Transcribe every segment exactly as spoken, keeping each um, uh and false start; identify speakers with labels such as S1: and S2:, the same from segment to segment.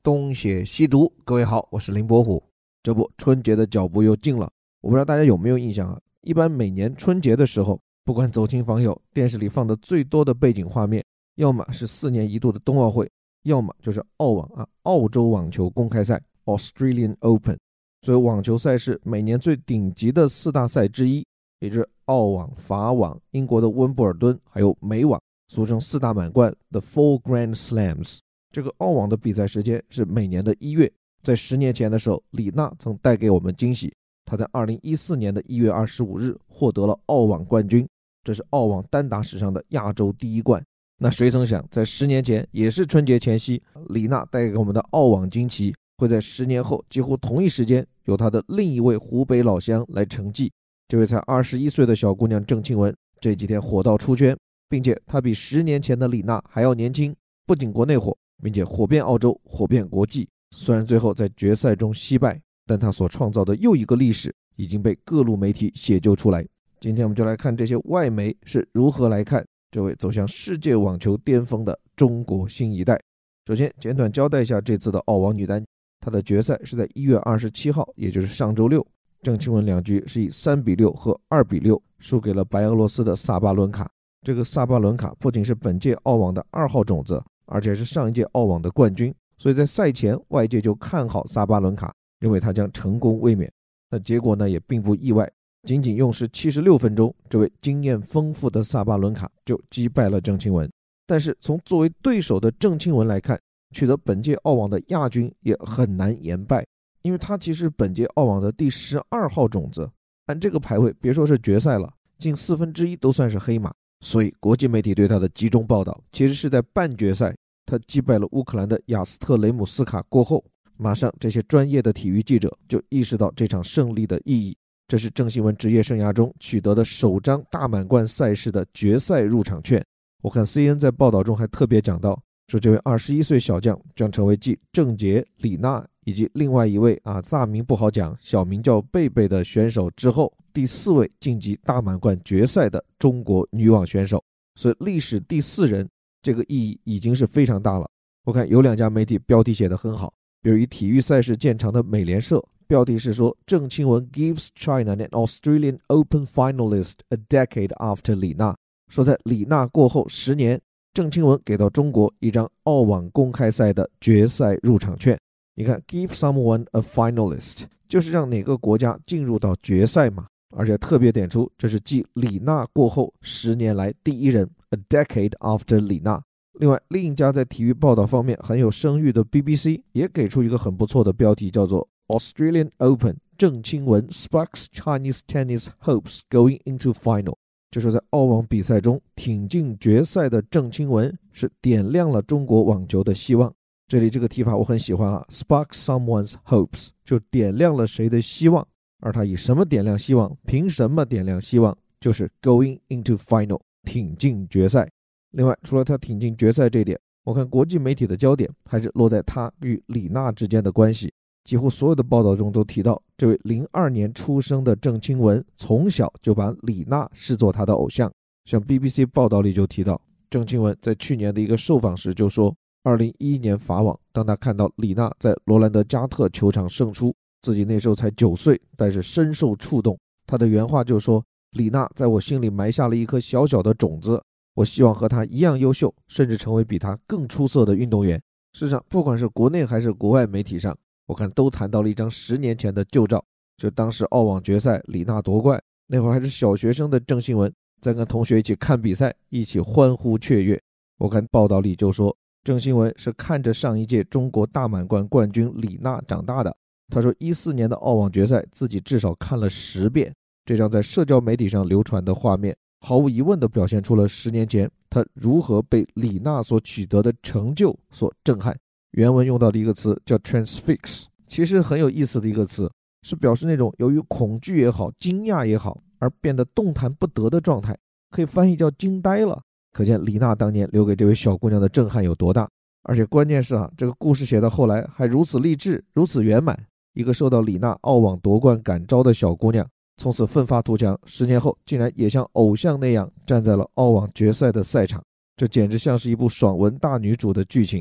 S1: 东邪西毒，各位好，我是林伯虎。这不，春节的脚步又近了，我不知道大家有没有印象啊？一般每年春节的时候，不管走亲访友，电视里放的最多的背景画面，要么是四年一度的冬奥会，要么就是澳网啊，澳洲网球公开赛 Australian Open。作为网球赛事每年最顶级的四大赛之一，也就是澳网、法网、英国的温布尔敦，还有美网，俗称四大满贯 The Four Grand Slams。这个澳网的比赛时间是每年的一月，在十年前的时候，李娜曾带给我们惊喜，她在二零一四年的一月二十五日获得了澳网冠军，这是澳网单打史上的亚洲第一冠。那谁曾想，在十年前，也是春节前夕，李娜带给我们的澳网惊奇，会在十年后几乎同一时间由她的另一位湖北老乡来承继。这位才二十一岁的小姑娘郑钦文，这几天火到出圈，并且她比十年前的李娜还要年轻，不仅国内火，并且火遍澳洲，火遍国际。虽然最后在决赛中惜败，但他所创造的又一个历史已经被各路媒体写就出来。今天我们就来看这些外媒是如何来看这位走向世界网球巅峰的中国新一代。首先简短交代一下这次的澳网女单，她的决赛是在一月二十七号，也就是上周六，郑钦文两局是以三比六和二比六输给了白俄罗斯的萨巴伦卡。这个萨巴伦卡不仅是本届澳网的二号种子，而且是上一届澳网的冠军，所以在赛前外界就看好萨巴伦卡，认为他将成功卫冕。那结果呢也并不意外，仅仅用时七十六分钟，这位经验丰富的萨巴伦卡就击败了郑钦文。但是从作为对手的郑钦文来看，取得本届澳网的亚军也很难言败，因为他其实本届澳网的第十二号种子，按这个排位别说是决赛了，近四分之一都算是黑马。所以国际媒体对他的集中报道其实是在半决赛他击败了乌克兰的亚斯特雷姆斯卡过后，马上这些专业的体育记者就意识到这场胜利的意义。这是郑钦文职业生涯中取得的首张大满贯赛事的决赛入场券。我看 C N 在报道中还特别讲到，说这位二十一岁小将将成为继郑洁、李娜以及另外一位啊大名不好讲，小名叫贝贝的选手之后，第四位晋级大满贯决赛的中国女网选手。所以历史第四人这个意义已经是非常大了。我看有两家媒体标题写得很好，比如以体育赛事见长的美联社，标题是说郑钦文 gives China an Australian Open finalist a decade after 李娜，说在李娜过后十年，郑钦文给到中国一张澳网公开赛的决赛入场券。你看 give someone a finalist 就是让哪个国家进入到决赛嘛，而且特别点出这是继李娜过后十年来第一人 a decade after 李娜。另外另一家在体育报道方面很有声誉的 B B C 也给出一个很不错的标题，叫做 Australian Open 郑钦文 sparks Chinese tennis hopes going into final， 就是在澳网比赛中挺进决赛的郑钦文是点亮了中国网球的希望。这里这个提法我很喜欢啊 spark someone's hopes 就点亮了谁的希望，而他以什么点亮希望？凭什么点亮希望？就是 going into final 挺进决赛。另外除了他挺进决赛这一点，我看国际媒体的焦点还是落在他与李娜之间的关系。几乎所有的报道中都提到，这位零二年出生的郑钦文从小就把李娜视作他的偶像。像 B B C 报道里就提到，郑钦文在去年的一个受访时就说，二零一一年法网，当他看到李娜在罗兰德加特球场胜出，自己那时候才九岁，但是深受触动。他的原话就说，李娜在我心里埋下了一颗小小的种子，我希望和她一样优秀，甚至成为比她更出色的运动员。事实上不管是国内还是国外媒体上，我看都谈到了一张十年前的旧照，就当时澳网决赛李娜夺冠，那会儿还是小学生的郑钦文在跟同学一起看比赛，一起欢呼雀跃。我看报道里就说，郑钦文是看着上一届中国大满贯冠军李娜长大的。他说一四年的澳网决赛自己至少看了十遍。这张在社交媒体上流传的画面毫无疑问地表现出了十年前他如何被李娜所取得的成就所震撼。原文用到的一个词叫 transfix， 其实很有意思的一个词，是表示那种由于恐惧也好，惊讶也好而变得动弹不得的状态，可以翻译叫惊呆了。可见李娜当年留给这位小姑娘的震撼有多大。而且关键是啊，这个故事写到后来还如此励志，如此圆满。一个受到李娜澳网夺冠感召的小姑娘，从此奋发图强，十年后竟然也像偶像那样站在了澳网决赛的赛场，这简直像是一部爽文大女主的剧情。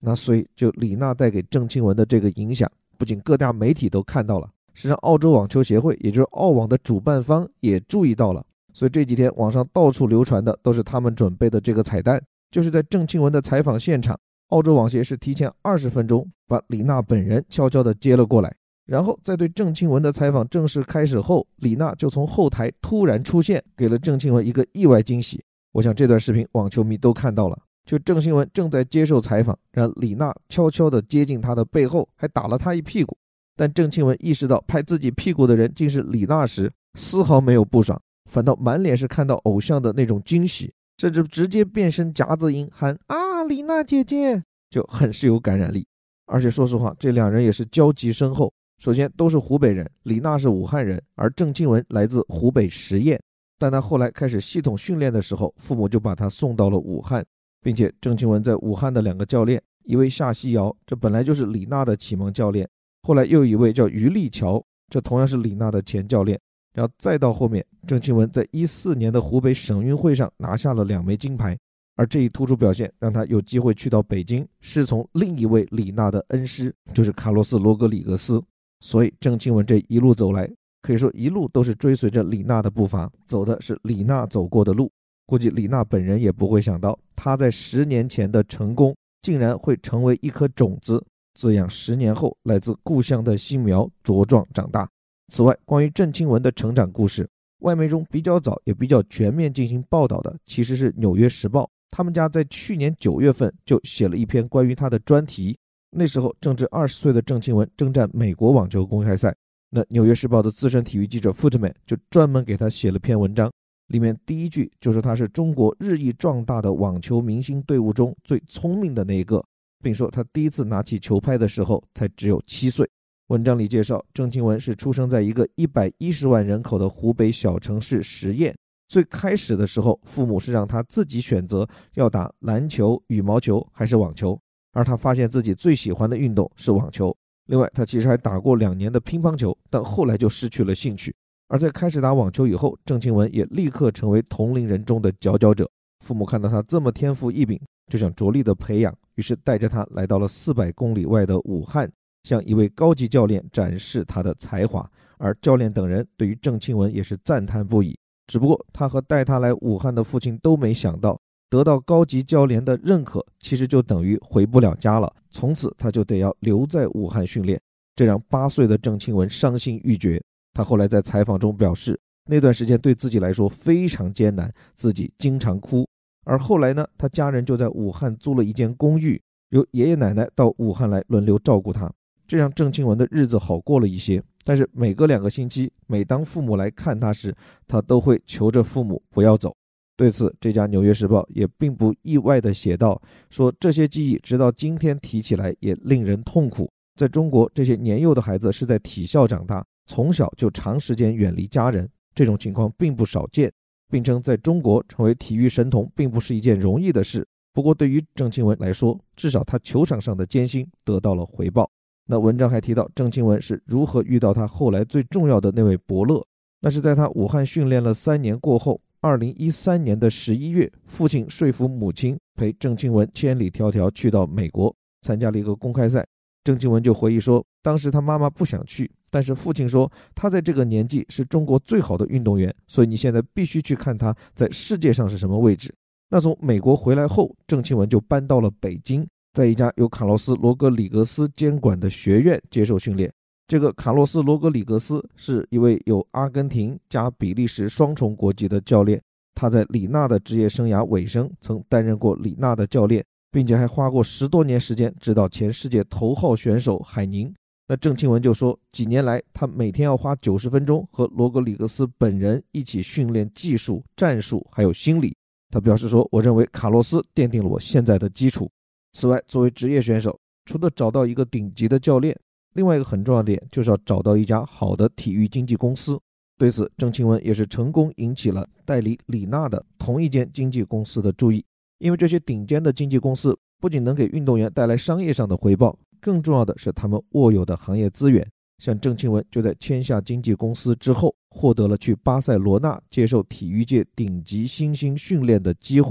S1: 那所以就李娜带给郑钦文的这个影响，不仅各大媒体都看到了，实际上澳洲网球协会也就是澳网的主办方也注意到了。所以这几天网上到处流传的都是他们准备的这个彩蛋，就是在郑钦文的采访现场，澳洲网协是提前二十分钟把李娜本人悄悄地接了过来，然后在对郑钦文的采访正式开始后，李娜就从后台突然出现，给了郑钦文一个意外惊喜。我想这段视频网球迷都看到了，就郑钦文正在接受采访，让李娜悄悄地接近他的背后，还打了他一屁股。但郑钦文意识到拍自己屁股的人竟是李娜时，丝毫没有不爽，反倒满脸是看到偶像的那种惊喜，甚至直接变身夹子音喊啊李娜姐姐，就很是有感染力。而且说实话，这两人也是交集深厚，首先都是湖北人，李娜是武汉人，而郑钦文来自湖北十堰。但他后来开始系统训练的时候，父母就把他送到了武汉，并且郑钦文在武汉的两个教练，一位夏西瑶，这本来就是李娜的启蒙教练，后来又一位叫于立桥，这同样是李娜的前教练。然后再到后面，郑钦文在一四年的湖北省运会上拿下了两枚金牌，而这一突出表现让他有机会去到北京，师从另一位李娜的恩师，就是卡洛斯·罗格里格斯。所以郑钦文这一路走来，可以说一路都是追随着李娜的步伐，走的是李娜走过的路。估计李娜本人也不会想到，她在十年前的成功竟然会成为一颗种子，滋养十年后来自故乡的新苗茁壮长大。此外，关于郑钦文的成长故事，外媒中比较早也比较全面进行报道的其实是《纽约时报》，他们家在去年九月份就写了一篇关于他的专题。那时候正值二十岁的郑钦文征战美国网球公开赛，那《纽约时报》的资深体育记者 Footman 就专门给他写了篇文章，里面第一句就说他是中国日益壮大的网球明星队伍中最聪明的那一个，并说他第一次拿起球拍的时候才只有七岁。文章里介绍，郑钦文是出生在一个一百一十万人口的湖北小城市十堰。最开始的时候，父母是让他自己选择要打篮球、羽毛球还是网球，而他发现自己最喜欢的运动是网球。另外，他其实还打过两年的乒乓球，但后来就失去了兴趣。而在开始打网球以后，郑钦文也立刻成为同龄人中的佼佼者。父母看到他这么天赋异禀，就想着力的培养，于是带着他来到了四百公里外的武汉，向一位高级教练展示他的才华。而教练等人对于郑钦文也是赞叹不已。只不过他和带他来武汉的父亲都没想到，得到高级教练的认可，其实就等于回不了家了，从此他就得要留在武汉训练，这让八岁的郑钦文伤心欲绝。他后来在采访中表示，那段时间对自己来说非常艰难，自己经常哭。而后来呢，他家人就在武汉租了一间公寓，由爷爷奶奶到武汉来轮流照顾他，这让郑钦文的日子好过了一些。但是每隔两个星期，每当父母来看他时，他都会求着父母不要走。对此，这家《纽约时报》也并不意外地写道，说这些记忆直到今天提起来也令人痛苦。在中国，这些年幼的孩子是在体校长大，从小就长时间远离家人，这种情况并不少见，并称在中国成为体育神童并不是一件容易的事。不过对于郑钦文来说，至少他球场上的艰辛得到了回报。那文章还提到郑钦文是如何遇到他后来最重要的那位伯乐，那是在他武汉训练了三年过后，二零一三年的十一月，父亲说服母亲陪郑钦文千里迢迢去到美国参加了一个公开赛。郑钦文就回忆说，当时他妈妈不想去，但是父亲说他在这个年纪是中国最好的运动员，所以你现在必须去看他在世界上是什么位置。那从美国回来后，郑钦文就搬到了北京，在一家由卡洛斯·罗格里格斯监管的学院接受训练。这个卡洛斯·罗格里格斯是一位有阿根廷加比利时双重国籍的教练，他在李娜的职业生涯尾声曾担任过李娜的教练，并且还花过十多年时间指导前世界头号选手海宁。那郑钦文就说，几年来他每天要花九十分钟和罗格里格斯本人一起训练技术、战术还有心理。他表示说，我认为卡洛斯奠定了我现在的基础。此外，作为职业选手，除了找到一个顶级的教练，另外一个很重要的点就是要找到一家好的体育经纪公司。对此，郑钦文也是成功引起了代理李娜的同一间经纪公司的注意。因为这些顶尖的经纪公司不仅能给运动员带来商业上的回报，更重要的是他们握有的行业资源。像郑钦文就在签下经纪公司之后，获得了去巴塞罗那接受体育界顶级新星训练的机会，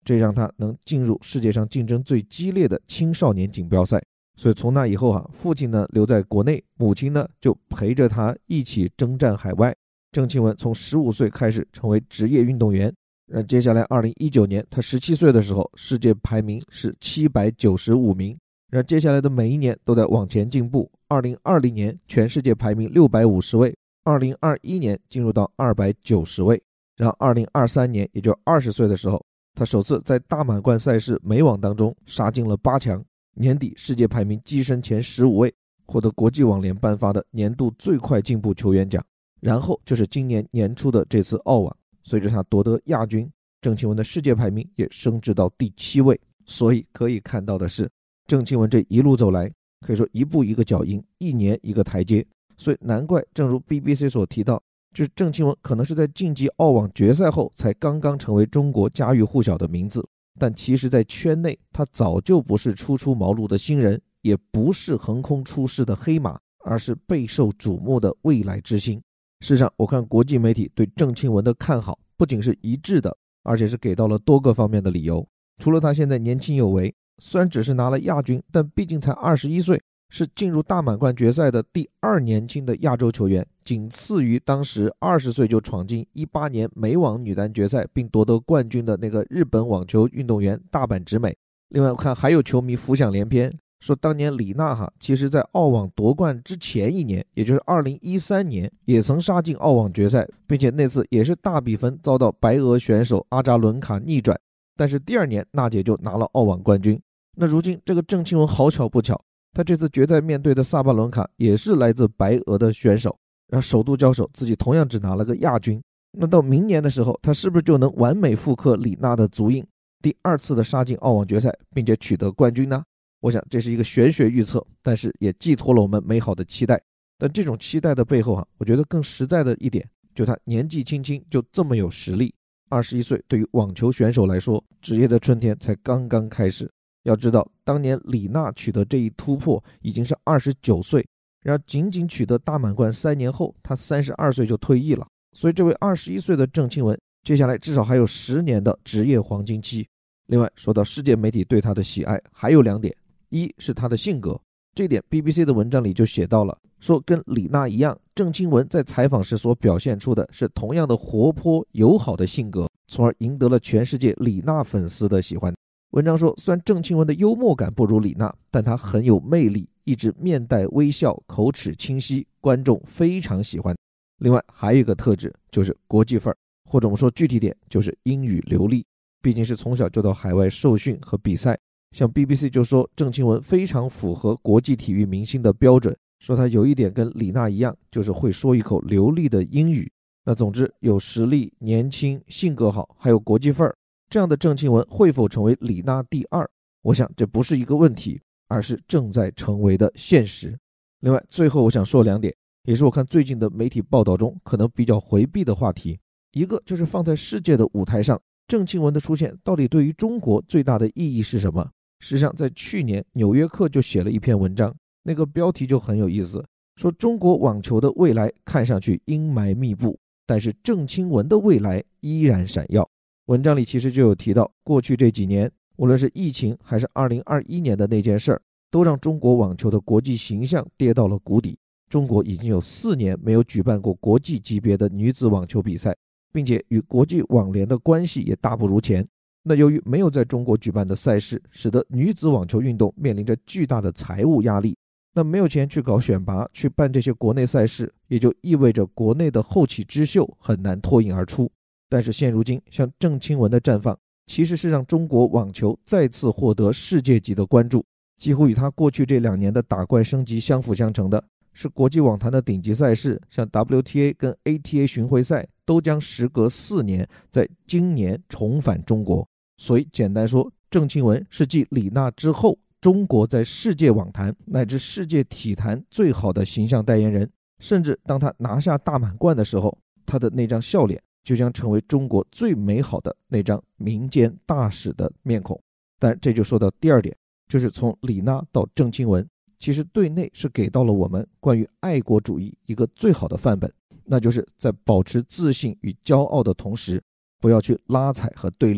S1: 这让他能进入世界上竞争最激烈的青少年锦标赛。所以从那以后啊，父亲呢留在国内，母亲呢就陪着他一起征战海外。郑钦文从十五岁开始成为职业运动员，那接下来二零一九年他十七岁的时候，世界排名是七百九十五名，然后接下来的每一年都在往前进步。二零二零年全世界排名六百五十位，二零二一年进入到二百九十位，然后二零二三年也就二十岁的时候，他首次在大满贯赛事美网当中杀进了八强，年底世界排名跻身前十五位，获得国际网联颁发的年度最快进步球员奖。然后就是今年年初的这次澳网，随着他夺得亚军，郑钦文的世界排名也升至到第七位。所以可以看到的是，郑钦文这一路走来，可以说一步一个脚印，一年一个台阶。所以难怪正如 B B C 所提到，就是郑钦文可能是在晋级澳网决赛后才刚刚成为中国家喻户晓的名字，但其实在圈内他早就不是初出茅庐的新人，也不是横空出世的黑马，而是备受瞩目的未来之星。事实上，我看国际媒体对郑钦文的看好不仅是一致的，而且是给到了多个方面的理由。除了他现在年轻有为，虽然只是拿了亚军，但毕竟才二十一岁，是进入大满贯决赛的第二年轻的亚洲球员，仅次于当时二十岁就闯进一八年美网女单决赛并夺得冠军的那个日本网球运动员大阪直美。另外我看还有球迷浮想联翩，说当年李娜哈其实在澳网夺冠之前一年，也就是二零一三年也曾杀进澳网决赛，并且那次也是大比分遭到白俄选手阿扎伦卡逆转，但是第二年娜姐就拿了澳网冠军。那如今这个郑钦文好巧不巧，他这次决赛面对的萨巴伦卡也是来自白俄的选手，然后首度交手自己同样只拿了个亚军。那到明年的时候，他是不是就能完美复刻李娜的足印，第二次的杀进澳网决赛并且取得冠军呢？我想这是一个玄学预测，但是也寄托了我们美好的期待。但这种期待的背后啊，我觉得更实在的一点，就他年纪轻轻就这么有实力。二十一岁对于网球选手来说，职业的春天才刚刚开始。要知道当年李娜取得这一突破已经是二十九岁，然后仅仅取得大满贯三年后，他三十二岁就退役了。所以这位二十一岁的郑钦文接下来至少还有十年的职业黄金期。另外说到世界媒体对他的喜爱，还有两点。一是他的性格，这点 B B C 的文章里就写到了，说跟李娜一样，郑钦文在采访时所表现出的是同样的活泼友好的性格，从而赢得了全世界李娜粉丝的喜欢。文章说，虽然郑钦文的幽默感不如李娜，但他很有魅力，一直面带微笑，口齿清晰，观众非常喜欢。另外还有一个特质就是国际范儿，或者我们说具体点就是英语流利，毕竟是从小就到海外受训和比赛。像 B B C 就说郑钦文非常符合国际体育明星的标准，说他有一点跟李娜一样，就是会说一口流利的英语。那总之有实力、年轻、性格好，还有国际范儿，这样的郑钦文会否成为李娜第二？我想这不是一个问题，而是正在成为的现实。另外最后我想说两点，也是我看最近的媒体报道中可能比较回避的话题。一个就是放在世界的舞台上，郑钦文的出现到底对于中国最大的意义是什么？实际上在去年纽约客就写了一篇文章，那个标题就很有意思，说中国网球的未来看上去阴霾密布，但是郑钦文的未来依然闪耀。文章里其实就有提到，过去这几年无论是疫情还是二零二一年的那件事儿，都让中国网球的国际形象跌到了谷底。中国已经有四年没有举办过国际级别的女子网球比赛，并且与国际网联的关系也大不如前。那由于没有在中国举办的赛事，使得女子网球运动面临着巨大的财务压力。那没有钱去搞选拔，去办这些国内赛事，也就意味着国内的后起之秀很难脱颖而出。但是现如今，像郑钦文的绽放，其实是让中国网球再次获得世界级的关注。几乎与他过去这两年的打怪升级相辅相成的是，国际网坛的顶级赛事，像 W T A 跟 A T A 巡回赛都将时隔四年在今年重返中国。所以简单说，郑钦文是继李娜之后，中国在世界网坛乃至世界体坛最好的形象代言人。甚至当他拿下大满贯的时候，他的那张笑脸就将成为中国最美好的那张民间大使的面孔。但这就说到第二点，就是从李娜到郑钦文，其实对内是给到了我们关于爱国主义一个最好的范本，那就是在保持自信与骄傲的同时，不要去拉踩和对立。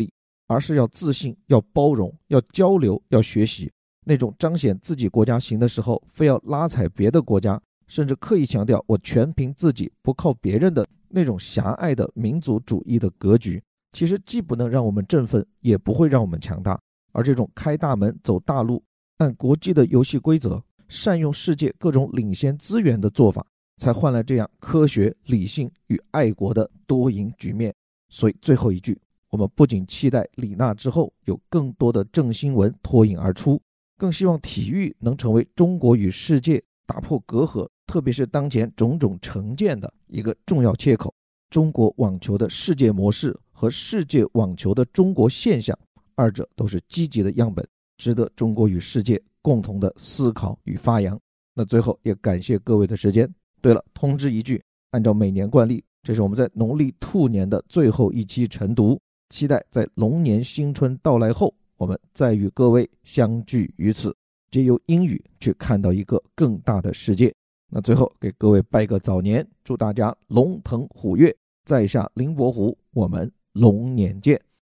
S1: 而是要自信，要包容，要交流，要学习。那种彰显自己国家行的时候非要拉踩别的国家，甚至刻意强调我全凭自己不靠别人的那种狭隘的民族主义的格局，其实既不能让我们振奋，也不会让我们强大。而这种开大门走大路，按国际的游戏规则，善用世界各种领先资源的做法，才换来这样科学、理性与爱国的多赢局面。所以最后一句，我们不仅期待李娜之后有更多的正新闻脱颖而出，更希望体育能成为中国与世界打破隔阂，特别是当前种种成见的一个重要切口。中国网球的世界模式和世界网球的中国现象，二者都是积极的样本，值得中国与世界共同的思考与发扬。那最后也感谢各位的时间。对了，通知一句，按照每年惯例，这是我们在农历兔年的最后一期晨读，期待在龙年新春到来后，我们再与各位相聚于此，借由英语去看到一个更大的世界。那最后给各位拜个早年，祝大家龙腾虎跃，在下林伯虎，我们龙年见。